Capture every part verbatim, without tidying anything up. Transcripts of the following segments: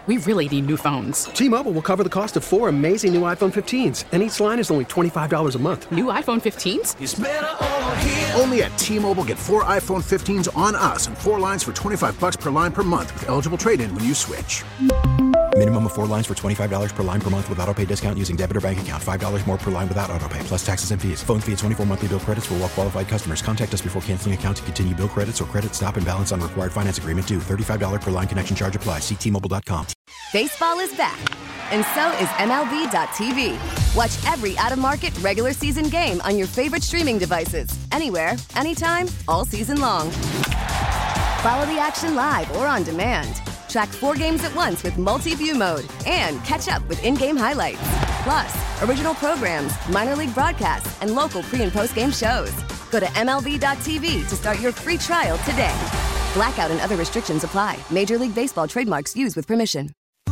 We really need new phones. T-Mobile will cover the cost of four amazing new iPhone fifteens, and each line is only twenty-five dollars a month. New iPhone fifteens? It's better over here. Only at T-Mobile, get four iPhone fifteens on us and four lines for twenty-five dollars per line per month with eligible trade-in when you switch. Minimum of four lines for twenty-five dollars per line per month with autopay discount using debit or bank account. five dollars more per line without autopay, plus taxes and fees. Phone fee at twenty-four monthly bill credits for well-qualified customers. Contact us before canceling account to continue bill credits or credit stop and balance on required finance agreement due. thirty-five dollars per line connection charge applies. See T Mobile dot com. Baseball is back, and so is M L B dot T V. Watch every out-of-market regular season game on your favorite streaming devices. Anywhere, anytime, all season long. Follow the action live or on demand. Track four games at once with multi-view mode and catch up with in-game highlights. Plus, original programs, minor league broadcasts, and local pre- and post-game shows. Go to M L B dot T V to start your free trial today. Blackout and other restrictions apply. Major League Baseball trademarks used with permission.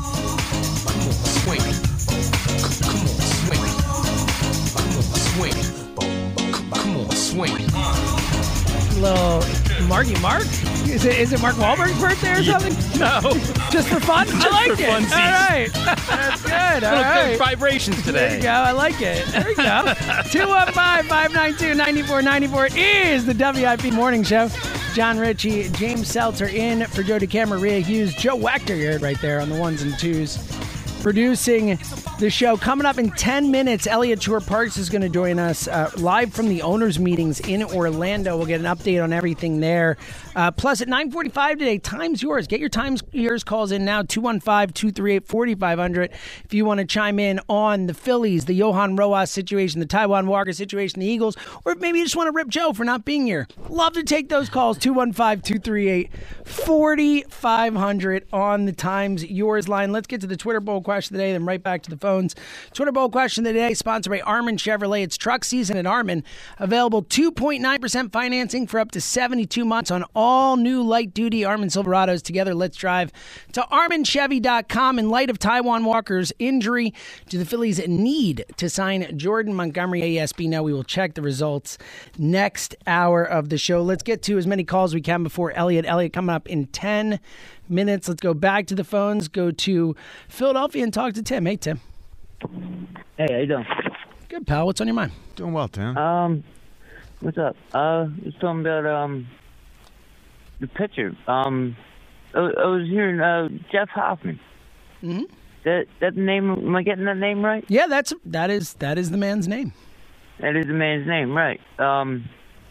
Swing. Come on, swing. Come on, swing. Come on, swing. Little Marky Mark? Is it is it Mark Wahlberg's birthday or something? No. Just for fun? Just I like for it. funsies. All right. That's good. All Little right. good vibrations today. There you go. I like it. There you go. two one five, five nine two, nine four nine four is the W I P Morning Show. John Ritchie, James Seltzer in for Joe DeCamera, Rhea Hughes, Joe Wachter, you heard right there on the ones and twos. Producing the show. Coming up in ten minutes, Elliot Tour Parks is going to join us uh, live from the owners' meetings in Orlando. We'll get an update on everything there. Uh, plus, at nine forty-five today, time's yours. Get your time's yours calls in now, two one five, two three eight, four five zero zero. If you want to chime in on the Phillies, the Johan Rojas situation, the Taijuan Walker situation, the Eagles, or maybe you just want to rip Joe for not being here. Love to take those calls, two one five, two three eight, four five zero zero on the time's yours line. Let's get to the Twitter poll question today, then right back to the phones. Twitter poll question today, sponsored by Armin Chevrolet. It's truck season at Armin. Available two point nine percent financing for up to seventy-two months on all new light-duty Armin Silverados. Together, let's drive to armin chevy dot com. In light of Taijuan Walker's injury, do the Phillies need to sign Jordan Montgomery? A S B? No, we will check the results next hour of the show. Let's get to as many calls as we can before Elliot. Elliot coming up in ten minutes. Let's go back to the phones, go to Philadelphia and talk to Tim. Hey, Tim. Hey, how you doing? Good, pal. What's on your mind? Doing well, Tim. Um, what's up? Uh, I was talking about um the pitcher. Um, I, I was hearing uh Jeff Hoffman. Mm-hmm. That that name? Am I getting that name right? Yeah, that's that is that is the man's name. That is the man's name, right? Um,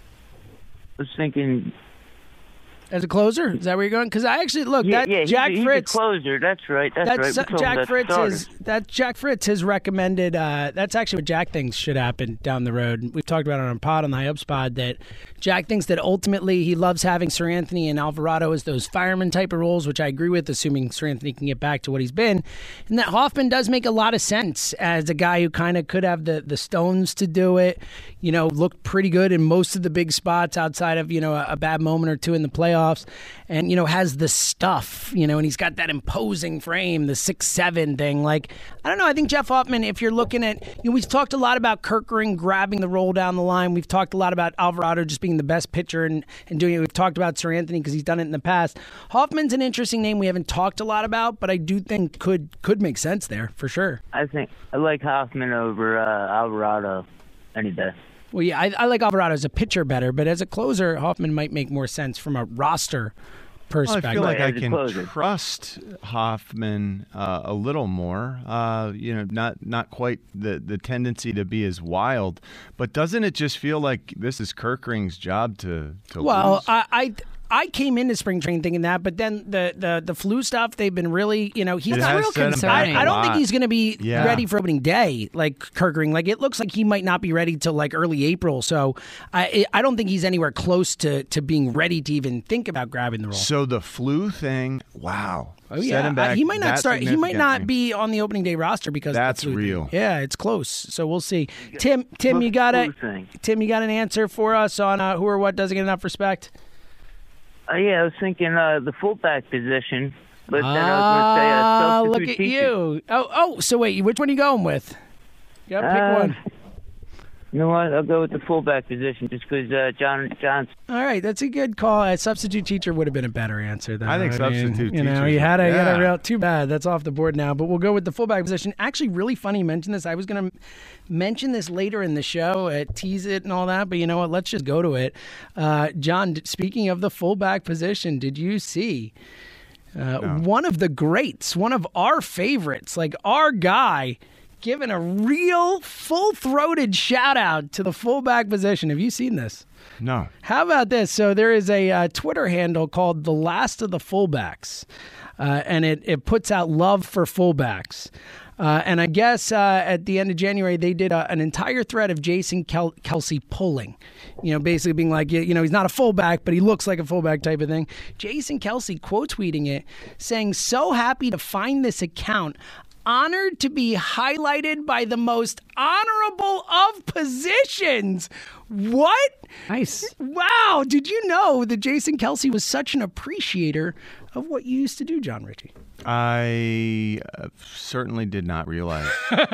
I was thinking. As a closer? Is that where you're going? Because I actually, look, yeah, that yeah, Jack he's, Fritz. He's a closer, that's right, that's, that's right. Uh, Jack Fritz is, that Jack Fritz has recommended, uh, that's actually what Jack thinks should happen down the road. We've talked about it on a pod, on the High Ups pod, that Jack thinks that ultimately he loves having Sir Anthony and Alvarado as those fireman type of roles, which I agree with, assuming Sir Anthony can get back to what he's been. And that Hoffman does make a lot of sense as a guy who kind of could have the, the stones to do it, you know, looked pretty good in most of the big spots outside of, you know, a, a bad moment or two in the playoffs. And, you know, has the stuff, you know, and he's got that imposing frame, the six seven thing. Like, I don't know. I think Jeff Hoffman, if you're looking at, you know, we've talked a lot about Kerkering grabbing the roll down the line. We've talked a lot about Alvarado just being the best pitcher and, and doing it. We've talked about Sir Anthony because he's done it in the past. Hoffman's an interesting name we haven't talked a lot about, but I do think could could make sense there for sure. I think I like Hoffman over uh, Alvarado any day. Well, yeah, I, I like Alvarado as a pitcher better, but as a closer, Hoffman might make more sense from a roster perspective. Well, I feel like Right, I can trust Hoffman uh, a little more. Uh, you know, not not quite the, the tendency to be as wild, but doesn't it just feel like this is Kerkering's job to to well, lose? I. I I came into spring training thinking that, but then the, the, the flu stuff, they've been really, you know, he's It not has real set him concerned. back a I don't lot. think he's going to be Yeah. ready for opening day like Kerkering. Like, it looks like he might not be ready till like early April. So I I don't think he's anywhere close to, to being ready to even think about grabbing the role. So the flu thing, wow. Oh Set yeah, him back Uh, he might not that start. He might not significantly. be on the opening day roster because That's of the flu real. thing. Yeah, it's close. So we'll see. Tim, Tim, you got a Flu thing. Tim, you got an answer for us on uh, who or what doesn't get enough respect? Uh, yeah, I was thinking uh, the fullback position, but then I Ah, was going to say uh, look substitute at teacher. you. Oh, oh. So wait, which one are you going with? Yeah, pick Uh, one. You know what? I'll go with the fullback position just because uh, John John's. All right, that's a good call. A substitute teacher would have been a better answer, though. I think mean, substitute You know, teachers you had a, are- you had a yeah. real. Too bad. That's off the board now. But we'll go with the fullback position. Actually, really funny you mentioned this. I was going to mention this later in the show, uh, tease it and all that. But you know what? Let's just go to it. Uh, John, speaking of the fullback position, did you see uh, No. one of the greats, one of our favorites, like our guy, giving a real full-throated shout-out to the fullback position? Have you seen this? No. How about this? So there is a uh, Twitter handle called The Last of the Fullbacks, uh, and it, it puts out love for fullbacks. Uh, and I guess uh, at the end of January, they did uh, an entire thread of Jason Kel- Kelsey pulling, you know, basically being like, you know, he's not a fullback, but he looks like a fullback type of thing. Jason Kelsey quote tweeting it, saying, "So happy to find this account. Honored to be highlighted by the most honorable of positions." What? Nice. Wow. Did you know that Jason Kelsey was such an appreciator of what you used to do, John Ritchie? I uh, certainly did not realize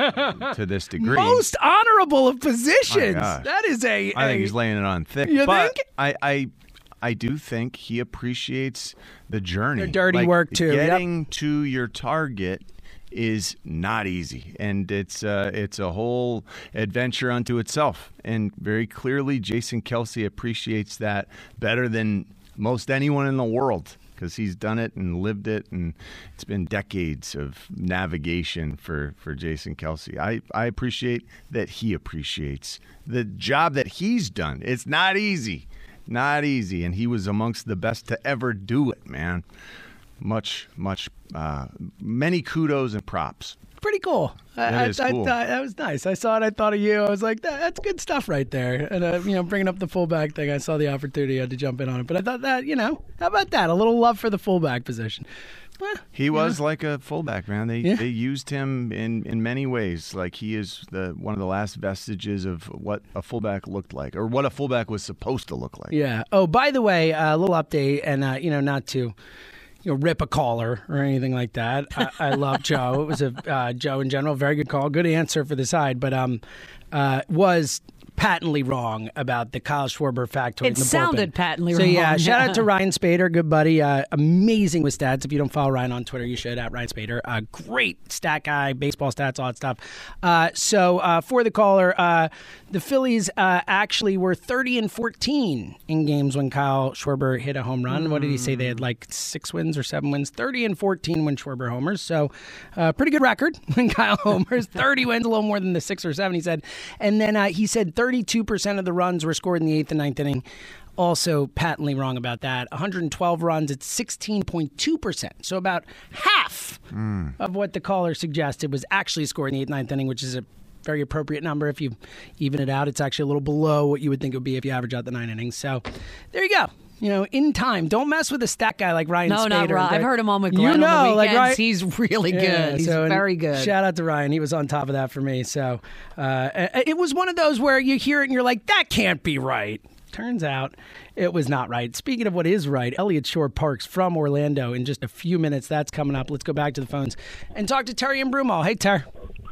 to this degree. Most honorable of positions. My gosh. That is a. I think a- he's laying it on thick. You but think? I, I, I do think he appreciates the journey. The dirty Like, work, too. Yep. Getting to your target is not easy, and it's uh, it's a whole adventure unto itself. And very clearly, Jason Kelsey appreciates that better than most anyone in the world, because he's done it and lived it, and it's been decades of navigation for, for Jason Kelsey. I, I appreciate that he appreciates the job that he's done. It's not easy. Not easy. And he was amongst the best to ever do it, man. Much, much, uh, many kudos and props. Pretty cool. I, That I, is I cool. thought that was nice. I saw it. I thought of you. I was like, that, that's good stuff right there. And uh, you know, bringing up the fullback thing, I saw the opportunity. I had to jump in on it. But I thought that, you know, how about that? A little love for the fullback position. Well, He was like a fullback, man. They Yeah. they used him in, in many ways. Like he is the one of the last vestiges of what a fullback looked like, or what a fullback was supposed to look like. yeah. Oh, by the way, a little update, and uh, you know, not to. You know, rip a caller or anything like that. I, I love Joe. It was a uh, Joe in general, very good call, good answer for the side, but um, uh, was patently wrong about the Kyle Schwarber factoid. It in the sounded bullpen. patently so, wrong. So yeah, shout out to Ryan Spader, good buddy, uh, amazing with stats. If you don't follow Ryan on Twitter, you should at Ryan Spader. Uh, great stat guy, baseball stats, all that stuff. Uh, so uh, for the caller, uh, the Phillies uh, actually were thirty and fourteen in games when Kyle Schwarber hit a home run. Mm. What did he say? They had like six wins or seven wins. thirty and fourteen when Schwarber homers. So uh, pretty good record when Kyle homers. thirty wins, a little more than the six or seven, he said. And then uh, he said thirty-two percent of the runs were scored in the eighth and ninth inning. Also patently wrong about that. one hundred twelve runs at sixteen point two percent. So about half Mm. of what the caller suggested was actually scored in the eighth, ninth inning, which is a very appropriate number. If you even it out, it's actually a little below what you would think it would be if you average out the nine innings. So there you go. You know, in time. Don't mess with a stat guy like Ryan No, Spader. not Ryan. I've heard him on with Glenn You know, on the like weekends. Ryan, He's really good. Yeah, He's so, and very good. Shout out to Ryan. He was on top of that for me. So uh, it was one of those where you hear it and you're like, that can't be right. Turns out it was not right. Speaking of what is right, Elliott Shore Parks from Orlando in just a few minutes. That's coming up. Let's go back to the phones and talk to Terry and Broomall. Hey, Ter.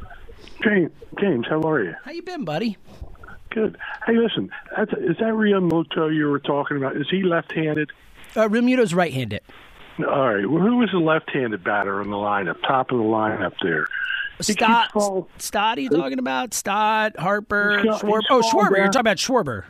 James, James, how are you? How you been, buddy? Good. Hey, listen, that's, is that Realmuto you were talking about? Is he left-handed? Uh, Realmuto's right-handed. All right. Well, who was the left-handed batter in the lineup, top of the lineup there? He Stott, keeps fall- Stott, are you talking about? Stott, Harper, He's got- Schwarber. he's Oh, falling Schwarber. You're down. talking about Schwarber.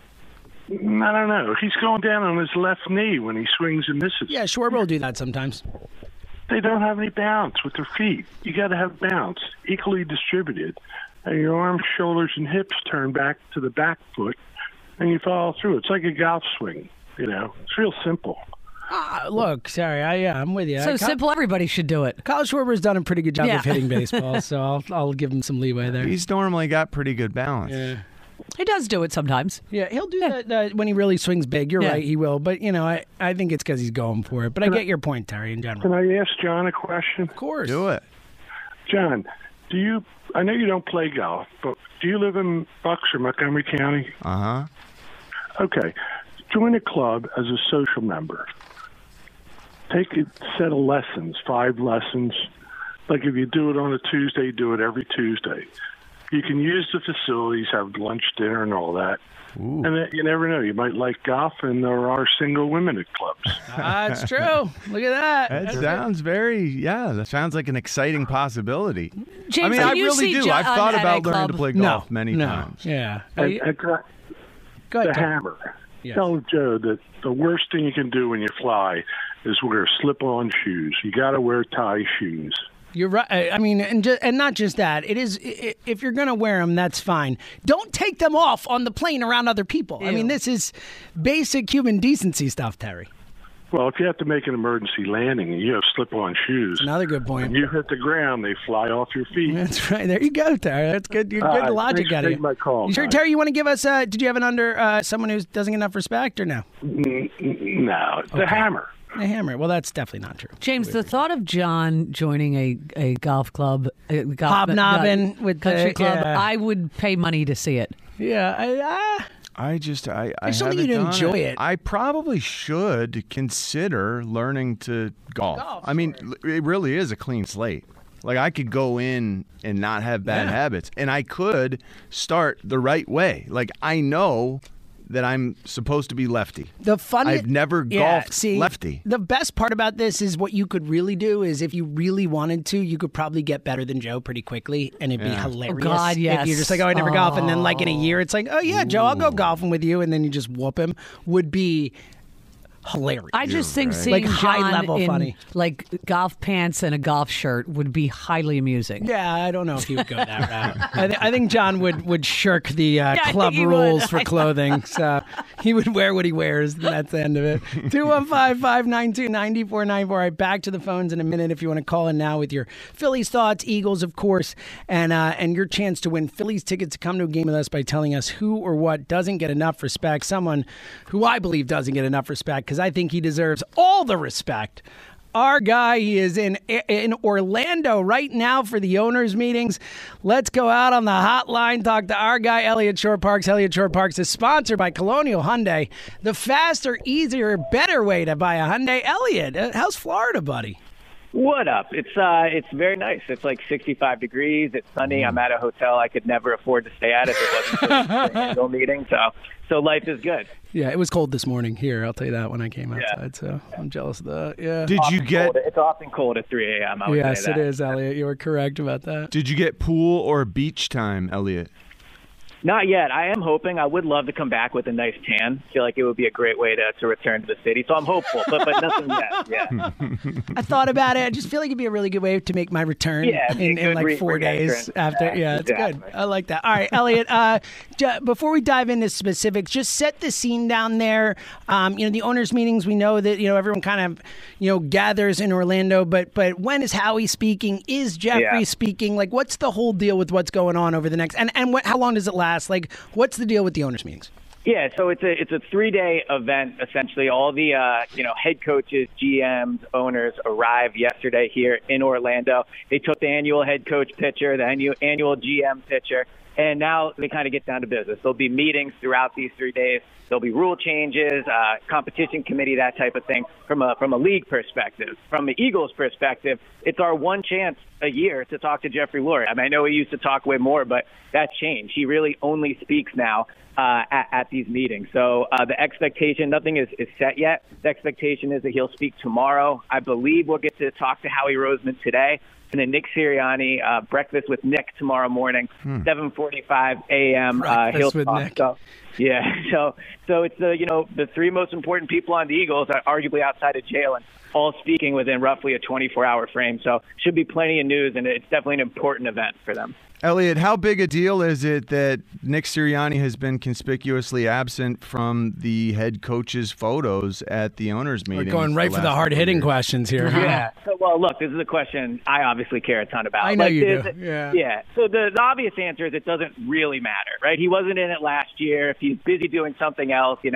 I don't know. He's going down on his left knee when he swings and misses. Yeah, Schwarber will do that sometimes. They don't have any bounce with their feet. You got to have bounce, equally distributed. And your arms, shoulders, and hips turn back to the back foot, and you follow through. It's like a golf swing, you know. It's real simple. Ah, look, sorry, I, yeah, I'm with you. So I, simple, everybody should do it. Kyle Schwarber's done a pretty good job Yeah. of hitting baseball, so I'll, I'll give him some leeway there. He's normally got pretty good balance. Yeah. He does do it sometimes. Yeah, he'll do that, that when he really swings big. You're Yeah. right, he will. But, you know, I, I think it's because he's going for it. But I Can I- get your point, Terry, in general. Can I ask John a question? Of course. Do it. John, do you? I know you don't play golf, but do you live in Bucks or Montgomery County? Uh huh. Okay. Join a club as a social member. Take a set of lessons, five lessons. Like if you do it on a Tuesday, do it every Tuesday. You can use the facilities, have lunch, dinner, and all that. Ooh. And then, you never know. You might like golf, and there are single women at clubs. That's true. Look at that. That That's sounds very, yeah, that sounds like an exciting possibility. James, I mean, can I you really see do. John I've thought at a about learning club? to play No, golf many no. times. Yeah. And, and Go the ahead, Tom. hammer. Yes. Tell Joe that the worst thing you can do when you fly is wear slip-on shoes. You got to wear tie shoes. You're right. I mean, and just, and not just that. It is I- if you're gonna wear them, that's fine. Don't take them off on the plane around other people. I mean, this is basic human decency stuff, Terry. Well, if you have to make an emergency landing and you have slip-on shoes, Another good point. and you hit the ground, they fly off your feet. That's right. There you go, Terry. That's good. Good All right, logic thanks for out of you. taking my call, You sure, guys. Terry? You want to give us? Uh, did you have an under uh, someone who doesn't get enough respect, or no? N- n- No, the hammer. A hammer. Well, that's definitely not true. James, the thought of John joining a, a golf club, a golf, Hobnobbing uh, with country the- club, yeah. I would pay money to see it. Yeah. I, uh, I just, I, I, I just don't think haven't you'd done enjoy it. it. I probably should consider learning to golf. Golf, I mean, l- it really is a clean slate. Like, I could go in and not have bad Yeah. habits, and I could start the right way. Like, I know that I'm supposed to be lefty. The fun. I've never Yeah, golfed see, lefty. The best part about this is what you could really do is if you really wanted to, you could probably get better than Joe pretty quickly, and it'd be Yeah. hilarious. Oh, God, If yes. you're just like, oh, I never golf, and then like in a year, it's like, oh yeah, Joe, I'll go golfing with you, and then you just whoop him. Would be hilarious. I just think right. seeing Like high John level in funny. like golf pants and a golf shirt would be highly amusing. Yeah, I don't know if he would go that route. I, th- I think John would, would shirk the uh, Yeah, I club think he rules would. for I know. clothing. So he would wear what he wears, and that's the end of it. two one five, five nine two, nine four nine four. All right, back to the phones in a minute if you want to call in now with your Phillies thoughts, Eagles, of course, and uh, and your chance to win Phillies tickets to come to a game with us by telling us who or what doesn't get enough respect. Someone who I believe doesn't get enough respect because I think he deserves all the respect. Our guy, he is in in Orlando right now for the owners' meetings. Let's go out on the hotline, talk to our guy, Elliott Shore-Parks. Elliott Shore-Parks is sponsored by Colonial Hyundai, the faster, easier, better way to buy a Hyundai. Elliott, uh, how's Florida, buddy? What up? It's uh, it's very nice. It's like sixty-five degrees. It's sunny. I'm at a hotel I could never afford to stay at if it wasn't for the annual meeting. So, so life is good. Yeah, it was cold this morning here. I'll tell you that when I came Yeah. outside. So I'm jealous of that. Yeah. Did you Often get cold. It's often cold at three a.m. I would Yes, say it that. is, Elliott. You were correct about that. Did you get pool or beach time, Elliot? Not yet. I am hoping. I would love to come back with a nice tan. I feel like it would be a great way to, to return to the city. So I'm hopeful, but but nothing yet. Yeah. I thought about it. I just feel like it'd be a really good way to make my return Yeah, it'd be in, a in good like re- four days re-entrance. after. Yeah, Yeah, it's good. exactly. I like that. All right, Elliott, uh, j- before we dive into specifics, just set the scene down there. Um, you know, the owners' meetings, we know that, you know, everyone kind of, you know, gathers in Orlando, but but when is Howie speaking? Is Jeffrey Yeah. speaking? Like, what's the whole deal with what's going on over the next, and, and what, how long does it last? Like, what's the deal with the owners' meetings? Yeah, so it's a it's a three day event essentially. All the uh, you know head coaches, G Ms, owners arrived yesterday here in Orlando. They took the annual head coach picture, the annual annual G M picture, and now they kind of get down to business. There'll be meetings throughout these three days. There'll be rule changes, uh, competition committee, that type of thing. From a from a league perspective, from the Eagles' perspective, it's our one chance a year to talk to Jeffrey Lurie. I mean, I know he used to talk way more, but that's changed. He really only speaks now uh, at, at these meetings. So uh, the expectation, nothing is, is set yet. The expectation is that he'll speak tomorrow. I believe we'll get to talk to Howie Roseman today. And then Nick Sirianni, uh, breakfast with Nick tomorrow morning, Hmm. seven forty-five a.m. Uh, he'll Breakfast with talk. Nick. So, yeah, so so it's the you know the three most important people on the Eagles, are arguably outside of Jalen, all speaking within roughly a twenty-four hour frame. So should be plenty of news, and it's definitely an important event for them. Elliot, how big a deal is it that Nick Sirianni has been conspicuously absent from the head coach's photos at the owners' We're meeting? going right for the hard-hitting questions here. Yeah. So, well, look, this is a question I obviously care a ton about. I know Like, you there's- do. Yeah. Yeah. So the, the obvious answer is it doesn't really matter, right? He wasn't in it last year. If he's busy doing something else, you know,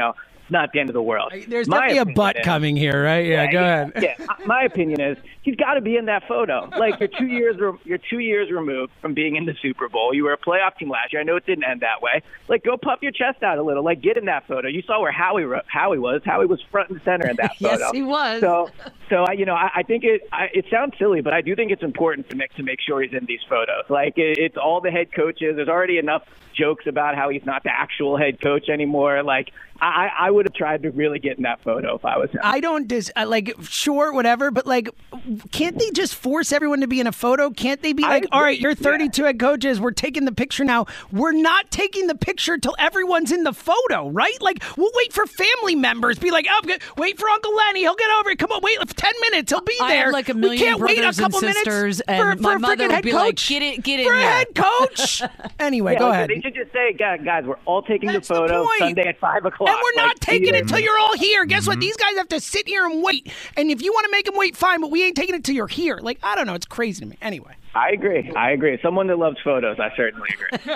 not the end of the world. There's My definitely a opinion butt is- coming here, right? Yeah, go yeah, ahead. Yeah, my opinion is he's got to be in that photo. Like you're two years, re- you're two years removed from being in the Super Bowl. You were a playoff team last year. I know it didn't end that way. Like go puff your chest out a little. Like get in that photo. You saw where Howie ro- Howie was. Howie was front and center in that Yes, photo. he was. So, so I, you know, I, I think it. I, it sounds silly, but I do think it's important to make to make sure he's in these photos. Like it, it's all the head coaches. There's already enough jokes about how he's not the actual head coach anymore. Like I, I would have tried to really get in that photo if I was him. I don't dis I, like sure whatever, but like, can't they just force everyone to be in a photo? Can't they be I like, agree. all right, you're Yeah. thirty-two head coaches, we're taking the picture now. We're not taking the picture till everyone's in the photo, right? Like we'll wait for family members, be like, oh, good. Wait for Uncle Lenny, he'll get over it. Come on, wait ten minutes, he'll be I there. have like a we million can't wait a brothers and couple sisters, minutes and for, my for a mother freaking would head be coach. like, "Get it, get in for a here." head coach. Anyway, Yeah, go like, ahead. They should just say, guys, guys, we're all taking That's the the photo point. Sunday at five o'clock. And we're not Like, taking either- it till you're all here. Guess what? These guys have to sit here and wait. And if you want to make them wait, fine, but we ain't taking it till you're here. Like, I don't know. It's crazy to me. Anyway. I agree. I agree. Someone that loves photos, I certainly agree.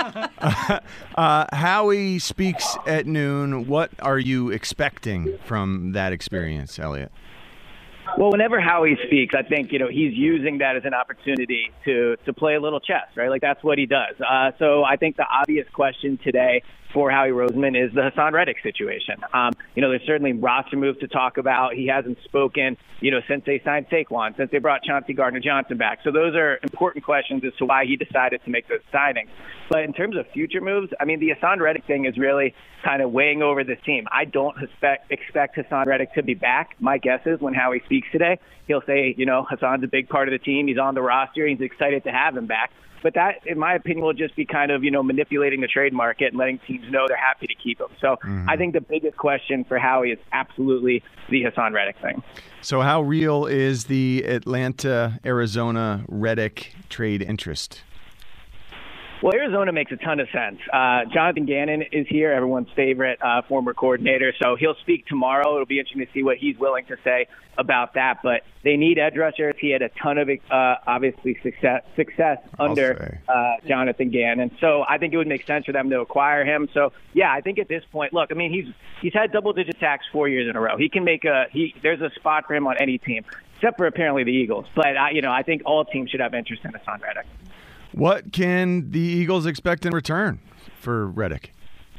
Uh, Howie speaks at noon. What are you expecting from that experience, Elliot? Well, whenever Howie speaks, I think, you know, he's using that as an opportunity to, to play a little chess, right? Like, that's what he does. Uh, so I think the obvious question today for Howie Roseman is the Hassan Reddick situation. Um, you know, there's certainly roster moves to talk about. He hasn't spoken, you know, since they signed Saquon, since they brought Chauncey Gardner-Johnson back. So those are important questions as to why he decided to make those signings. But in terms of future moves, I mean, the Hassan Reddick thing is really kind of weighing over this team. I don't expect, expect Hassan Reddick to be back. My guess is when Howie speaks today, he'll say, you know, Hassan's a big part of the team. He's on the roster. He's excited to have him back. But that, in my opinion, will just be kind of, you know, manipulating the trade market and letting teams know they're happy to keep him. So Mm-hmm. I think the biggest question for Howie is absolutely the Hassan Reddick thing. So how real is the Atlanta-Arizona Reddick trade interest? Well, Arizona makes a ton of sense. Uh, Jonathan Gannon is here, everyone's favorite uh, former coordinator, so he'll speak tomorrow. It'll be interesting to see what he's willing to say about that. But they need edge rushers. He had a ton of, uh, obviously, success success under uh, Jonathan Gannon. So I think it would make sense for them to acquire him. So, yeah, I think at this point, look, I mean, he's he's had double-digit sacks four years in a row. He can make a he. There's a spot for him on any team, except for apparently the Eagles. But, I, you know, I think all teams should have interest in Hassan Reddick. What can the Eagles expect in return for Reddick?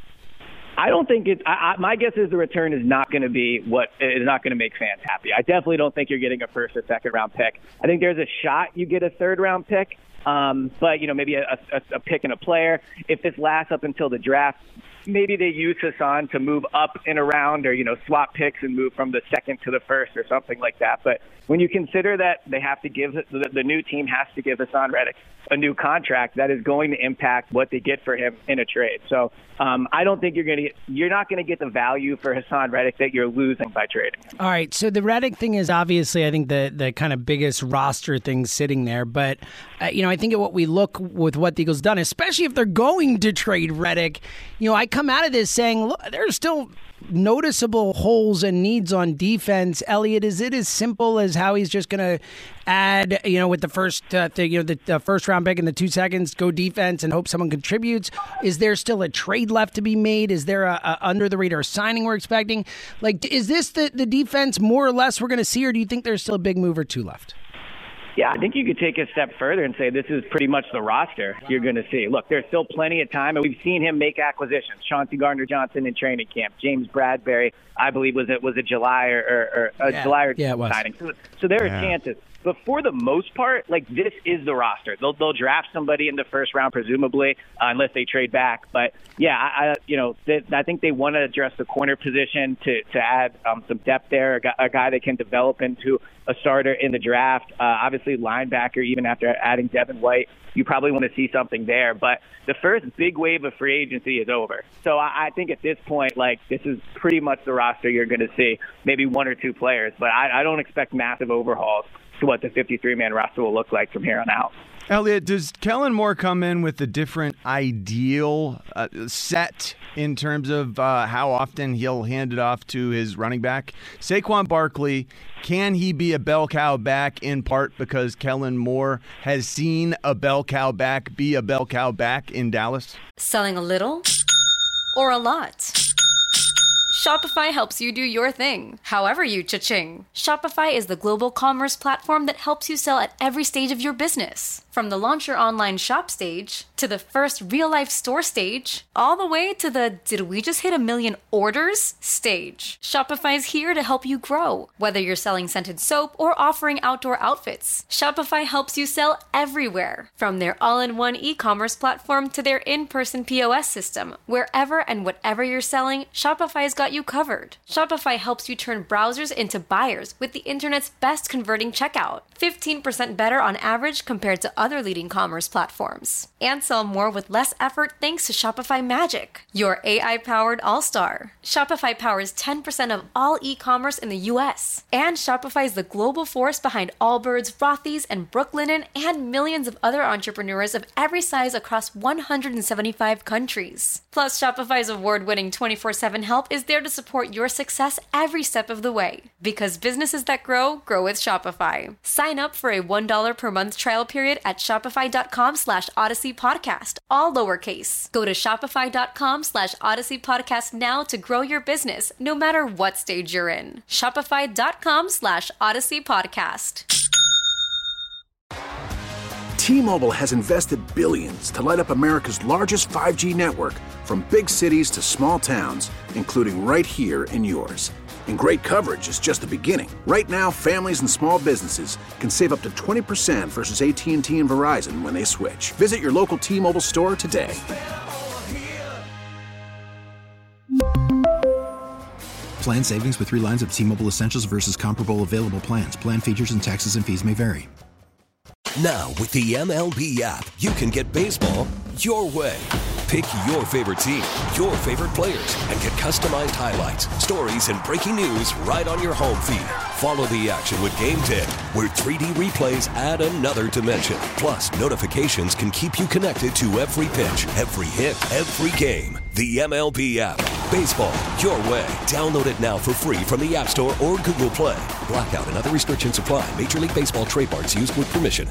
I don't think it. I, I, my guess is the return is not going to be what is not going to make fans happy. I definitely don't think you're getting a first or second round pick. I think there's a shot you get a third round pick, um, but you know maybe a, a, a pick and a player. If this lasts up until the draft, maybe they use Hassan to move up in a round, or you know swap picks and move from the second to the first or something like that. But when you consider that they have to give the, the new team has to give Hassan Reddick a new contract, that is going to impact what they get for him in a trade. So um, I don't think you're going to you're not going to get the value for Hassan Reddick that you're losing by trading him. All right, so the Reddick thing is obviously, I think, the the kind of biggest roster thing sitting there. But, uh, you know, I think at what we look with what the Eagles done, especially if they're going to trade Reddick, you know, I come out of this saying, look, there's still noticeable holes and needs on defense. Elliot, is it as simple as how he's just going to add, you know, with the first, uh, the, you know, the, the first round pick in the two seconds, go defense and hope someone contributes? Is there still a trade left to be made? Is there a, a under the radar signing we're expecting? Like, is this the, the defense more or less we're going to see, or do you think there's still a big move or two left? Yeah, I think you could take a step further and say this is pretty much the roster you're going to see. Look, there's still plenty of time, and we've seen him make acquisitions. Chauncey Gardner-Johnson in training camp. James Bradbury, I believe, was it was a July or, or, or a Yeah. July or Yeah, it was. signing. So, so there Yeah. are chances. But for the most part, like this is the roster. They'll they'll draft somebody in the first round, presumably, uh, unless they trade back. But yeah, I, I you know they, I think they want to address the corner position to to add um, some depth there, a guy, a guy that can develop into a starter in the draft. Uh, obviously, linebacker. Even after adding Devin White, you probably want to see something there. But the first big wave of free agency is over. So I, I think at this point, like this is pretty much the roster you're going to see. Maybe one or two players, but I, I don't expect massive overhauls to what the fifty-three man roster will look like from here on out. Elliot, does Kellen Moore come in with a different ideal uh, set in terms of uh, how often he'll hand it off to his running back? Saquon Barkley, can he be a bell cow back in part because Kellen Moore has seen a bell cow back be a bell cow back in Dallas? Selling a little or a lot? Shopify helps you do your thing, however you cha-ching. Shopify is the global commerce platform that helps you sell at every stage of your business. From the launch your online shop stage, to the first real-life store stage, all the way to the did we just hit a million orders stage. Shopify is here to help you grow. Whether you're selling scented soap or offering outdoor outfits, Shopify helps you sell everywhere. From their all-in-one e-commerce platform to their in-person P O S system, wherever and whatever you're selling, Shopify's got you covered. Shopify helps you turn browsers into buyers with the internet's best converting checkout. fifteen percent better on average compared to other leading commerce platforms. And sell more with less effort thanks to Shopify Magic, your A I-powered all-star. Shopify powers ten percent of all e-commerce in the U S. And Shopify is the global force behind Allbirds, Rothy's, and Brooklinen, and millions of other entrepreneurs of every size across one hundred seventy-five countries. Plus, Shopify's award-winning twenty-four seven help is there to support your success every step of the way. Because businesses that grow, grow with Shopify. Sign up for a one dollar per month trial period at shopify.com slash Odyssey Podcast, all lowercase. Go to shopify.com slash Odyssey Podcast now to grow your business, no matter what stage you're in. Shopify.com slash Odyssey Podcast. T-Mobile has invested billions to light up America's largest five G network, from big cities to small towns, including right here in yours. And great coverage is just the beginning. Right now, families and small businesses can save up to twenty percent versus A T and T and Verizon when they switch. Visit your local T-Mobile store today. Plan savings with three lines of T-Mobile Essentials versus comparable available plans. Plan features and taxes and fees may vary. Now, with the M L B app, you can get baseball your way. Pick your favorite team, your favorite players, and get customized highlights, stories, and breaking news right on your home feed. Follow the action with Game ten, where three D replays add another dimension. Plus, notifications can keep you connected to every pitch, every hit, every game. The M L B app. Baseball your way. Download it now for free from the App Store or Google Play. Blackout and other restrictions apply. Major League Baseball trademarks used with permission.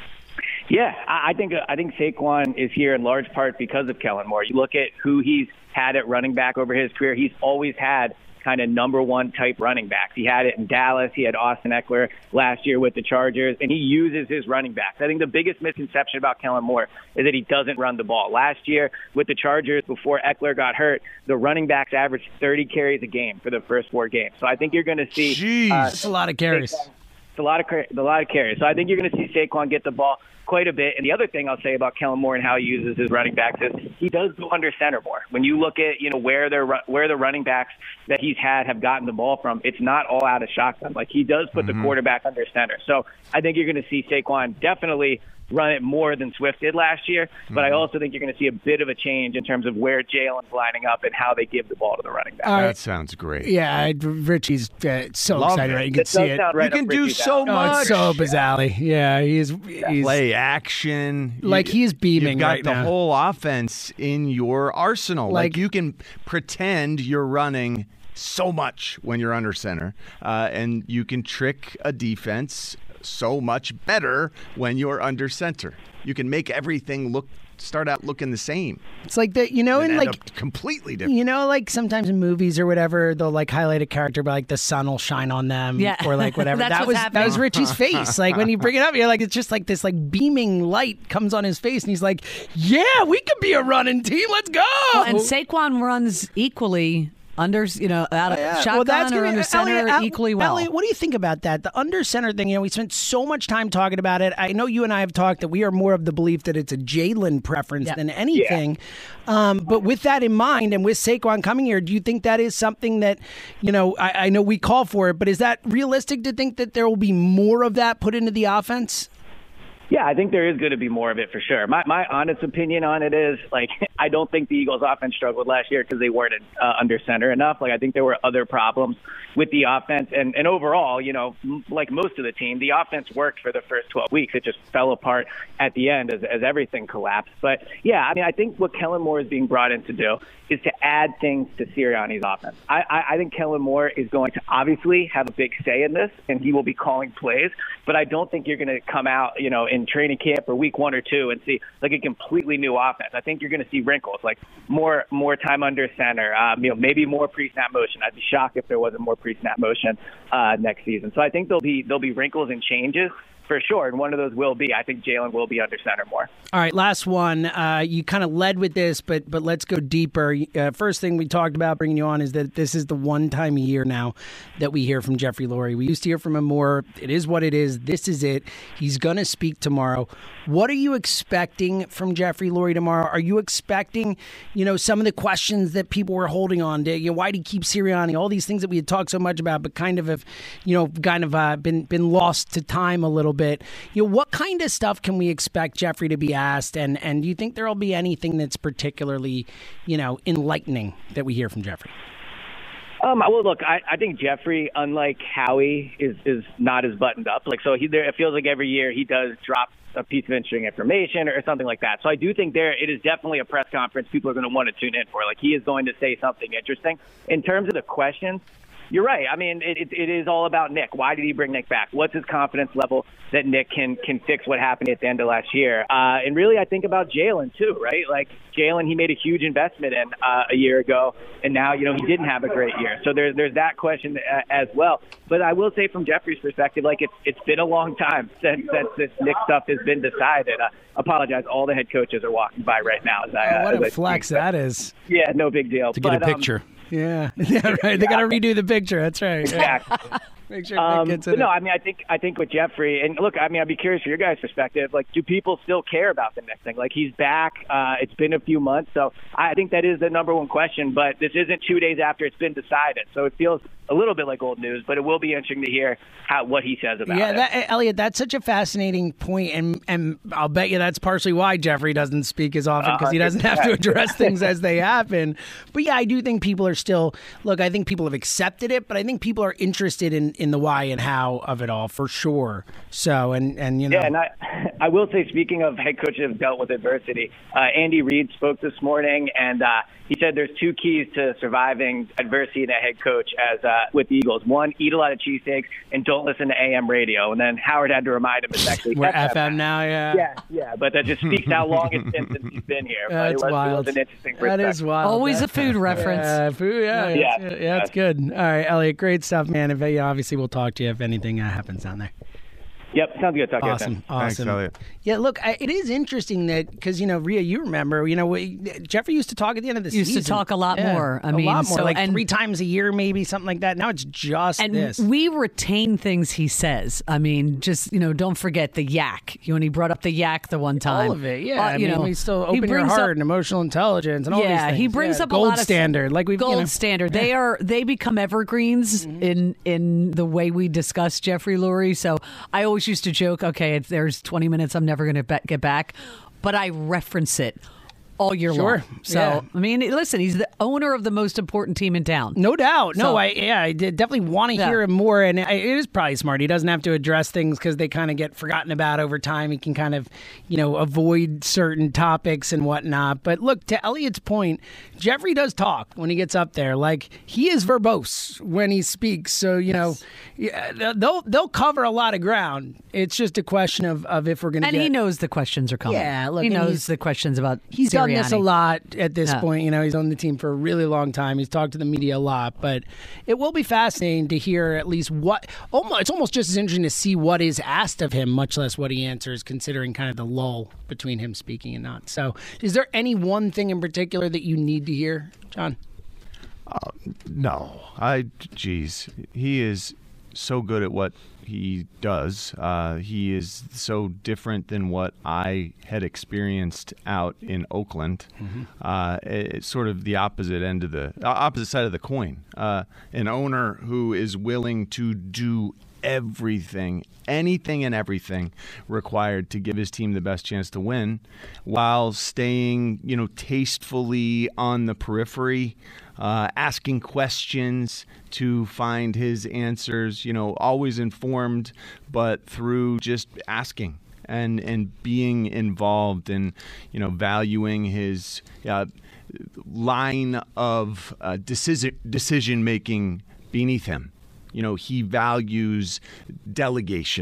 Yeah, I think I think Saquon is here in large part because of Kellen Moore. You look at who he's had at running back over his career. He's always had kind of number one type running backs. He had it in Dallas. He had Austin Eckler last year with the Chargers, and he uses his running backs. I think the biggest misconception about Kellen Moore is that he doesn't run the ball. Last year with the Chargers, before Eckler got hurt, the running backs averaged thirty carries a game for the first four games. So I think you're going to see Jeez, uh, that's a lot of carries. Saquon, it's a lot of a lot of carries. So I think you're going to see Saquon get the ball quite a bit. And the other thing I'll say about Kellen Moore and how he uses his running backs is he does go under center more. When you look at, you know, where they're where the running backs that he's had have gotten the ball from, it's not all out of shotgun. Like, he does put mm-hmm. the quarterback under center. So I think you're going to see Saquon definitely run it more than Swift did last year, but mm-hmm. I also think you're going to see a bit of a change in terms of where Jalen's lining up and how they give the ball to the running back. Uh, that sounds great. Yeah, I, Richie's uh, so Love excited. it. Right? You can it see it. Right you can do Richie's so out. much. Oh, it's so bizarre. Yeah, he's, he's play action. Like, you, he's beaming You've got right the now. whole offense in your arsenal. Like, Like, you can pretend you're running so much when you're under center, uh, and you can trick a defense so much better when you're under center. You can make everything look start out looking the same. It's like that, you know, and in end like up completely different. You know, like sometimes in movies or whatever, they'll like highlight a character, but like the sun will shine on them, Yeah. or like whatever. That's that what's was happening. that was Richie's face. Like when you bring it up, you're like, it's just like this like beaming light comes on his face, and he's like, "Yeah, we could be a running team. Let's go!" Well, and Saquon runs equally under, you know, out of Yeah, shotgun well, that's or gonna, under center Elliot, equally well. Elliot, what do you think about that? The under center thing, you know, we spent so much time talking about it. I know you and I have talked that we are more of the belief that it's a Jalen preference Yeah. than anything. Yeah. Um, but with that in mind, and with Saquon coming here, do you think that is something that, you know, I, I know we call for it, but is that realistic to think that there will be more of that put into the offense? Yeah, I think there is going to be more of it for sure. My my honest opinion on it is, like, I don't think the Eagles' offense struggled last year because they weren't uh, under center enough. Like, I think there were other problems with the offense. And, and overall, you know, m- like most of the team, the offense worked for the first twelve weeks. It just fell apart at the end as, as everything collapsed. But, yeah, I mean, I think what Kellen Moore is being brought in to do is to add things to Sirianni's offense. I, I, I think Kellen Moore is going to obviously have a big say in this, and he will be calling plays. But I don't think you're going to come out, you know, in training camp or week one or two and see like a completely new offense. I think you're going to see wrinkles, like more more time under center, um, you know, maybe more pre-snap motion. I'd be shocked if there wasn't more pre-snap motion uh, next season. So I think there'll be there'll be wrinkles and changes for sure, and one of those will be, I think Jalen will be under center more. All right, last one. Uh, you kind of led with this, but but let's go deeper. Uh, first thing we talked about bringing you on is that this is the one time a year now that we hear from Jeffrey Lurie. We used to hear from him more. It is what it is. This is it. He's going to speak tomorrow. What are you expecting from Jeffrey Lurie tomorrow? Are you expecting, you know, some of the questions that people were holding on to? You know, why do you keep Sirianni? All these things that we had talked so much about, but kind of have, you know, kind of uh, been been lost to time a little bit. You know, what kind of stuff can we expect Jeffrey to be asked, and and do you think there will be anything that's particularly, you know, enlightening that we hear from Jeffrey? Um, well, look, I, I think Jeffrey, unlike Howie, is is not as buttoned up. Like, so he there. It feels like every year he does drop a piece of interesting information or something like that. So I do think there it is definitely a press conference people are going to want to tune in for. Like, he is going to say something interesting. In terms of the questions, you're right. I mean, it, it, it is all about Nick. Why did he bring Nick back? What's his confidence level that Nick can can fix what happened at the end of last year? Uh, and really, I think about Jalen, too, right? Like, Jalen, he made a huge investment in uh, a year ago, and now, you know, he didn't have a great year. So there's there's that question uh, as well. But I will say from Jeffrey's perspective, like, it's it's been a long time since, since this Nick stuff has been decided. Uh, apologize. All the head coaches are walking by right now. As I, oh, what uh, a flex that is. Yeah, no big deal. To but, get a picture. Um, Yeah, yeah, right. They got to redo the picture. That's right. Exactly. Make sure um, Nick gets but in no, it. I mean, I think I think with Jeffrey, and look, I mean, I'd be curious for your guys' perspective. Like, do people still care about the Nick thing? Like, he's back. Uh, it's been a few months, so I think that is the number one question. But this isn't two days after it's been decided, so it feels a little bit like old news. But it will be interesting to hear how what he says about yeah, it. Yeah, Elliot, that's such a fascinating point, and and I'll bet you that's partially why Jeffrey doesn't speak as often, because he doesn't have to address things as they happen. But yeah, I do think people are still look. I think people have accepted it, but I think people are interested in, in the why and how of it all for sure. So and and you know, yeah, and I I will say, speaking of head coaches that have dealt with adversity, uh, Andy Reid spoke this morning, and uh, he said there's two keys to surviving adversity in a head coach as uh, with the Eagles. One, eat a lot of cheesesteaks and don't listen to A M radio. And then Howard had to remind him it's actually we're F M now. Yeah, yeah, yeah. But that just speaks how long it's been since he's been here. But That's it was, wild. It was an interesting that is wild. Always that, a food reference. Yeah, food. Yeah, yeah, yeah, yeah, yeah, that's good. All right, Elliot, great stuff, man. If, yeah, obviously, we'll talk to you if anything uh, happens down there. Yep, sounds good. Talk to you awesome, soon. awesome. Thanks, Elliot. Yeah, look, I, it is interesting that because you know, Rhea, you remember, you know, we, Jeffrey used to talk at the end of the used season. Used to talk a lot yeah, more. I a mean, lot more, so, like and, three times a year, maybe something like that. Now it's just and this. we retain things he says. I mean, just you know, don't forget the yak. You when he brought up the yak the one time, all of it. Yeah, uh, I you mean, know, we still he open your brings heart up, and emotional intelligence and all yeah, these things. he brings yeah, up gold a lot standard, of like we've gold you know, standard. They are they become evergreens mm-hmm. in in the way we discuss Jeffrey Lurie. So I always used to joke, okay, if there's twenty minutes, I'm never going to be- get back, but I reference it all year sure. long. So yeah. I mean, listen, he's the owner of the most important team in town. No doubt. No, so, I yeah, I definitely want to yeah. hear him more, and it is probably smart. He doesn't have to address things because they kind of get forgotten about over time. He can kind of, you know, avoid certain topics and whatnot. But look, to Elliot's point, Jeffrey does talk when he gets up there. Like, he is verbose when he speaks. So you know, yeah, they'll they'll cover a lot of ground. It's just a question of, of if we're going to. And get, he knows the questions are coming. Yeah, look, he knows he's, the questions about. He's Sirianni. done this a lot at this yeah. point. You know, he's owned the team for a really long time. He's talked to the media a lot, but it will be fascinating to hear at least what. Almost, it's almost just as interesting to see what is asked of him, much less what he answers, considering kind of the lull between him speaking and not. So, is there any one thing in particular that you need to hear, John? Uh, no, I. Geez, he is so good at what he does. Uh, he is so different than what I had experienced out in Oakland. Mm-hmm. Uh, it's sort of the opposite end of the opposite side of the coin. Uh, an owner who is willing to do everything, anything and everything required to give his team the best chance to win, while staying, you know, tastefully on the periphery. Uh, asking questions to find his answers, you know, always informed, but through just asking and and being involved and, you know, valuing his uh, line of uh, decision decision making beneath him. You know, he values delegation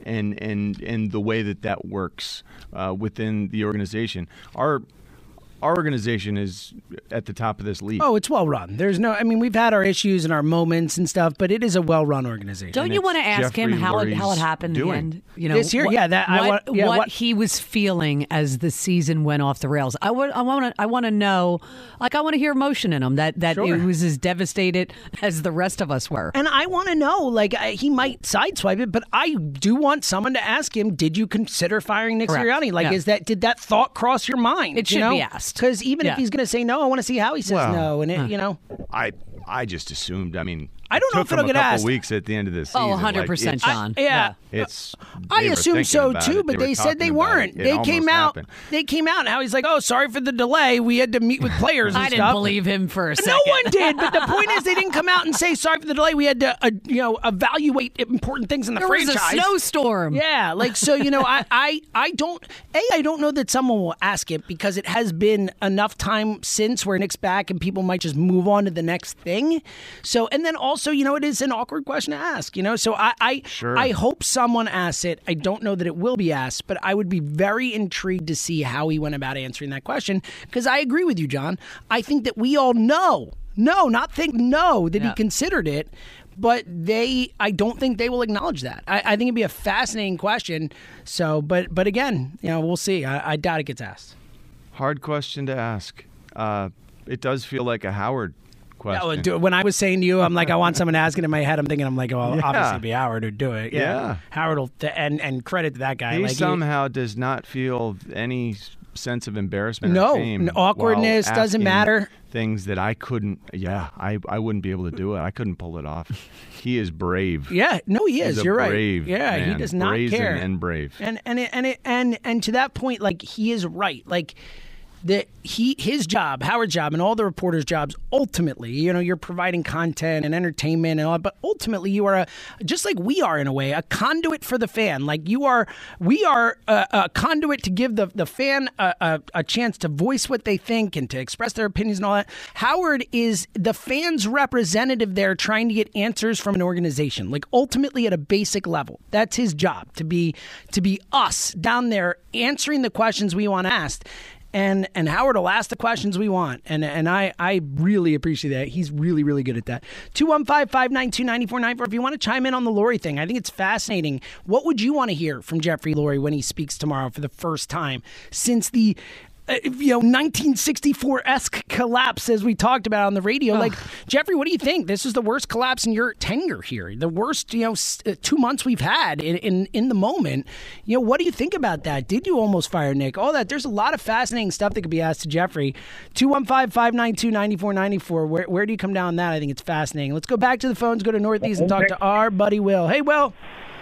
and and and the way that that works uh, within the organization. Our Our organization is at the top of this league. Oh, it's well run. There's no, I mean, we've had our issues and our moments and stuff, but it is a well run organization. Don't you want to ask Jeffrey him how it, Lurie's how it happened in the doing. end? You know, This year? what, Yeah, that- I what, want- yeah, what, what- he was feeling as the season went off the rails. I would, I want to, I want to know, like, I want to hear emotion in him that that Sure. it was as devastated as the rest of us were. And I want to know, like, I- he might sideswipe it, but I do want someone to ask him, did you consider firing Nick Correct. Sirianni? Like, Yeah. is that, did that thought cross your mind? It you should know? be asked. Because even Yeah. if he's going to say no, I want to see how he says Well, no. And, it, you know, I I just assumed. I mean, I don't it know took if it'll them a get couple asked. weeks at the end of the season. Oh, one hundred Like, percent, it's- John. yeah. It's. I they were assume thinking so about too, it. but were they said they talking about weren't. it. It They almost came out. happened. They came out, and how he's like, "Oh, sorry for the delay. We had to meet with players." And I didn't stuff. believe him for a second. No one did, but the point is, they didn't come out and say sorry for the delay. We had to, uh, you know, evaluate important things in the There was a franchise. snowstorm. Yeah, like so, you know, I, I, I don't. A, I don't know that someone will ask it because it has been enough time since where Nick's back and people might just move on to the next thing. So, and then also, you know, it is an awkward question to ask. You know, so I, I, Sure. I hope someone asks it. I don't know that it will be asked, but I would be very intrigued to see how he went about answering that question because I agree with you, John. I think that we all know, no, not think, no, that Yeah. he considered it. But they, I don't think they will acknowledge that. I, I think it'd be a fascinating question. So, but but again, you know, we'll see. I, I doubt it gets asked. Hard question to ask. Uh, it does feel like a Howard question. No, do- when I was saying to you, I'm like, I want someone to ask it in my head. I'm thinking, I'm like, well, Yeah. obviously it'd be Howard who'd do it. Yeah. Howard will, and and credit to that guy. He like, he- somehow does not feel any sense of embarrassment No, or shame. n- awkwardness while doesn't asking matter. Things that I couldn't, yeah, I, I wouldn't be able to do it. I couldn't pull it off. He is brave. Yeah, no, he is. He's a You're right. brave Yeah, he man. does not Brazen care. and brave. And and it, and it, and and to that point, like he is right. Like that he his job, Howard's job, and all the reporters' jobs. Ultimately, you know, you're providing content and entertainment and all, but ultimately, you are a just like we are in a way a conduit for the fan. Like you are, we are a, a conduit to give the the fan a, a, a chance to voice what they think and to express their opinions and all that. Howard is the fans' representative there, trying to get answers from an organization. Like ultimately, at a basic level, that's his job to be to be us down there answering the questions we want asked. And and Howard will ask the questions we want. And and I, I really appreciate that. He's really, really good at that. two one five, five nine two, nine four nine four. If you want to chime in on the Lurie thing, I think it's fascinating. What would you want to hear from Jeffrey Lurie when he speaks tomorrow for the first time since the uh, you know, nineteen sixty-four-esque collapse, as we talked about on the radio? Like, Jeffrey, what do you think? This is the worst collapse in your tenure here. The worst, you know, s- uh, two months we've had in, in, in the moment. You know, what do you think about that? Did you almost fire Nick? All that. There's a lot of fascinating stuff that could be asked to Jeffrey. two one five, five nine two, nine four nine four. Where, where do you come down on that? I think it's fascinating. Let's go back to the phones, go to Northeast, and talk to our buddy Will. Hey, Will.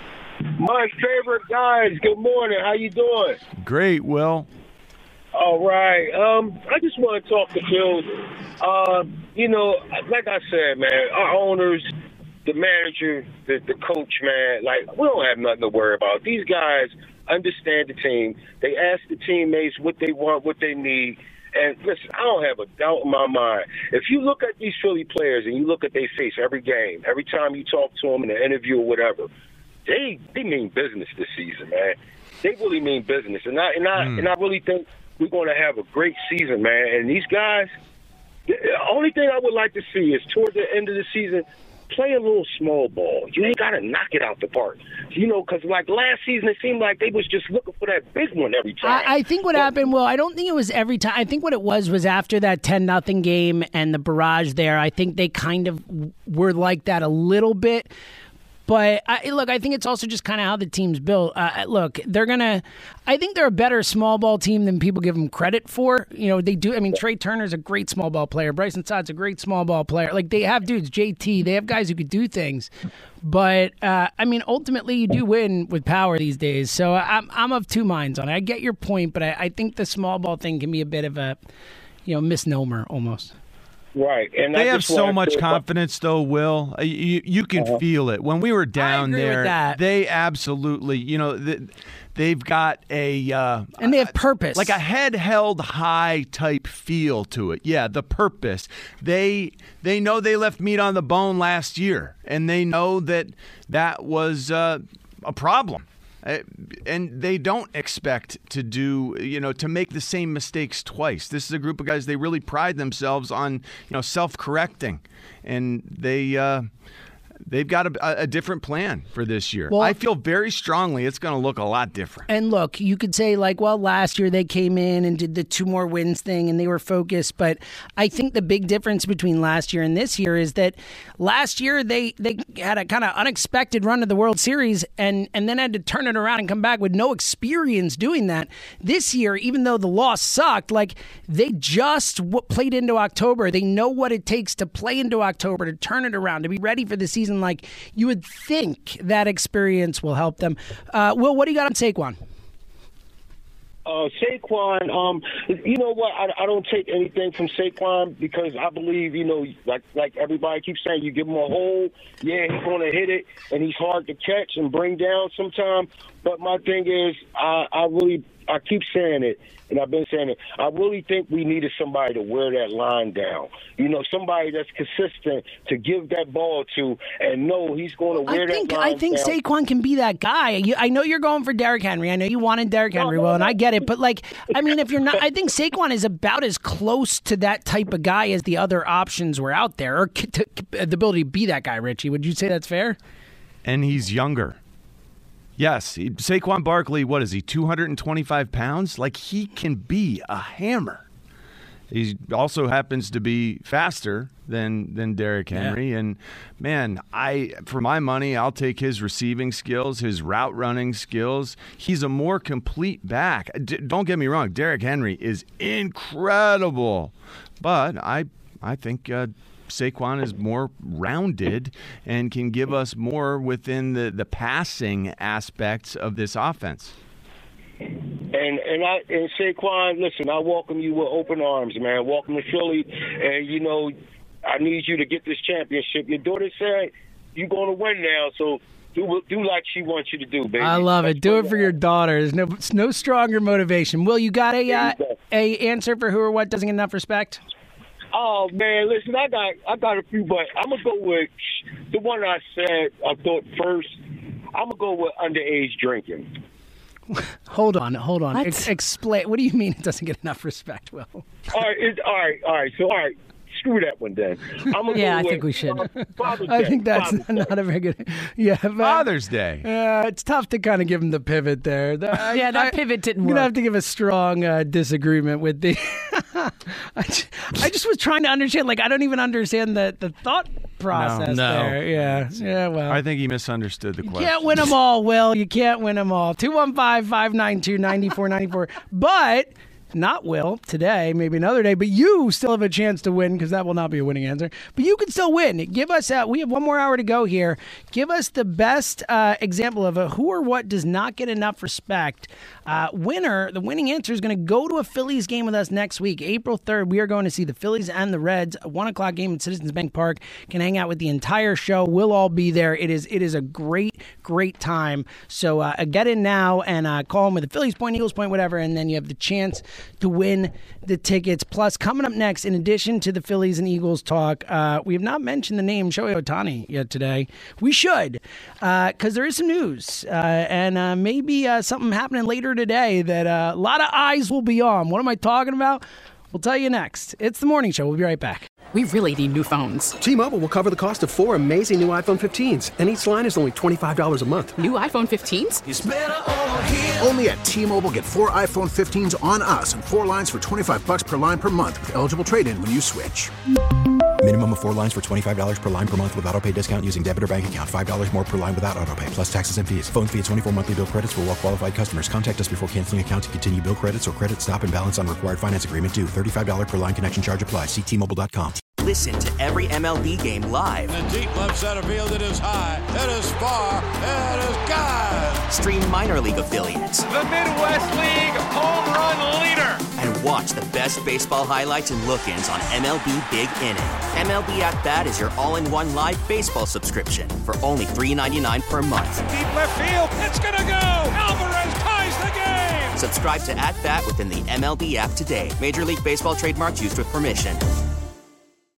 My favorite guys. Good morning. How you doing? Great, Will. All right. Um, I just want to talk to Phil. Uh, you know, like I said, man, our owners, the manager, the, the coach, man, like, we don't have nothing to worry about. These guys understand the team. They ask the teammates what they want, what they need. And listen, I don't have a doubt in my mind. If you look at these Philly players and you look at their face every game, every time you talk to them in an interview or whatever, they they mean business this season, man. They really mean business. And I, and I, Mm. and I really think we're going to have a great season, man. And these guys, the only thing I would like to see is towards the end of the season, play a little small ball. You ain't got to knock it out the park. You know, because like last season, it seemed like they was just looking for that big one every time. I, I think what happened, Will, I don't think it was every time. I think what it was was after that ten nothing game and the barrage there, I think they kind of were like that a little bit. But I, look, I think it's also just kind of how the team's built. Uh, look, they're gonna. I think they're a better small ball team than people give them credit for. You know, they do. I mean, Trey Turner's a great small ball player. Bryson Stott's a great small ball player. Like they have dudes, J T. They have guys who could do things. But uh, I mean, ultimately, you do win with power these days. So I'm I'm of two minds on it. I get your point, but I, I think the small ball thing can be a bit of a, you know, misnomer almost. Right, and They I have just so wanted much to- confidence, though, Will. Uh, You, you can Uh-huh. feel it. When we were down agree with there, that. they absolutely, you know, th- they've got a... Uh, And they have purpose. like a head held high type feel to it. Yeah, the purpose. They they know they left meat on the bone last year, and they know that that was uh, a problem. Uh, and they don't expect to do, you know, to make the same mistakes twice. This is a group of guys, they really pride themselves on, you know, self-correcting. And they, uh, they've got a, a different plan for this year. Well, I feel very strongly it's going to look a lot different. And look, you could say like, well, last year they came in and did the two more wins thing and they were focused. But I think the big difference between last year and this year is that last year they, they had a kind of unexpected run to the World Series and, and then had to turn it around and come back with no experience doing that. This year, even though the loss sucked, like they just w- played into October. They know what it takes to play into October, to turn it around, to be ready for the season. Like you would think that experience will help them. Uh, Will, what do you got on Saquon? Uh, Saquon, um, you know what? I, I don't take anything from Saquon because I believe, you know, like like everybody keeps saying, you give him a hole, yeah, he's going to hit it, and he's hard to catch and bring down sometimes. But my thing is, I, I really, I keep saying it, and I've been saying it. I really think we needed somebody to wear that line down. You know, somebody that's consistent to give that ball to and know he's going to wear I think, that line I think down. Saquon can be that guy. You, I know you're going for Derrick Henry. I know you wanted Derrick Henry, Will, and I get it. But, like, I mean, if you're not, I think Saquon is about as close to that type of guy as the other options were out there, or to, to, the ability to be that guy, Richie. Would you say that's fair? And he's younger. Yes, he, Saquon Barkley, what is he, two hundred twenty-five pounds? Like, he can be a hammer. He also happens to be faster than than Derrick Henry. Yeah. And, man, I for my money, I'll take his receiving skills, his route running skills. He's a more complete back. D- don't get me wrong, Derrick Henry is incredible. But I, I think uh, Saquon is more rounded and can give us more within the, the passing aspects of this offense. And and I and Saquon, listen, I welcome you with open arms, man. Welcome to Philly, and you know, I need you to get this championship. Your daughter said you're going to win now, so do do like she wants you to do, baby. I love it. Do it for your daughter. There's no no stronger motivation. Will, you got a uh, a answer for who or what doesn't get enough respect? Oh man, listen, I got I got a few, but I'm gonna go with the one I said I thought first. I'm gonna go with underage drinking. Hold on, hold on. Ex- explain. What do you mean it doesn't get enough respect, Will? All right, it, all right, all right. So, all right, screw that one then. I'm gonna yeah, go I with, think we should. Father's I Day. think that's Father's not, not a very good. Yeah, but, Father's Day. Yeah, uh, it's tough to kind of give him the pivot there. The, I, yeah, that I, pivot didn't I'm work. gonna have to give a strong uh, disagreement with the. I, just, I just was trying to understand. Like, I don't even understand the the thought process no, no. there. Yeah, yeah. Well, I think he misunderstood the question. You can't win them all, Will. You can't win them all. two one five, five nine two, nine four nine four. But not Will today, maybe another day, but you still have a chance to win because that will not be a winning answer. But you can still win. Give us, uh, we have one more hour to go here. Give us the best uh, example of a who or what does not get enough respect. Uh, winner, the winning answer is going to go to a Phillies game with us next week, April third. We are going to see the Phillies and the Reds, a one o'clock game at Citizens Bank Park. Can hang out with the entire show. We'll all be there. It is it is a great, great time. So uh, get in now and uh, call them with a Phillies point, Eagles point, whatever, and then you have the chance to win the tickets. Plus, coming up next, in addition to the Phillies and Eagles talk, uh, we have not mentioned the name Shohei Ohtani yet today. We should, because uh, there is some news, uh, and uh, maybe uh, something happening later today that uh, a lot of eyes will be on. What am I talking about? We'll tell you next. It's The Morning Show. We'll be right back. We really need new phones. T-Mobile will cover the cost of four amazing new iPhone fifteens, and each line is only twenty-five dollars a month. New iPhone fifteens? It's better over here. Only at T-Mobile, get four iPhone fifteens on us and four lines for twenty-five dollars per line per month with eligible trade-in when you switch. Minimum of four lines for twenty-five dollars per line per month with autopay discount using debit or bank account. five dollars more per line without autopay, plus taxes and fees. Phone fee at twenty-four monthly bill credits for well-qualified customers. Contact us before canceling account to continue bill credits or credit stop and balance on required finance agreement due. thirty-five dollars per line connection charge applies. See T Mobile dot com. Listen to every M L B game live. In the deep left center field, it is high, it is far, it is gone. Stream minor league affiliates. The Midwest League home run leader. And watch the best baseball highlights and look-ins on M L B Big Inning. M L B At Bat is your all-in-one live baseball subscription for only three dollars and ninety-nine cents per month. Deep left field, it's gonna go. Alvarez ties the game. Subscribe to At Bat within the M L B app today. Major League Baseball trademarks used with permission.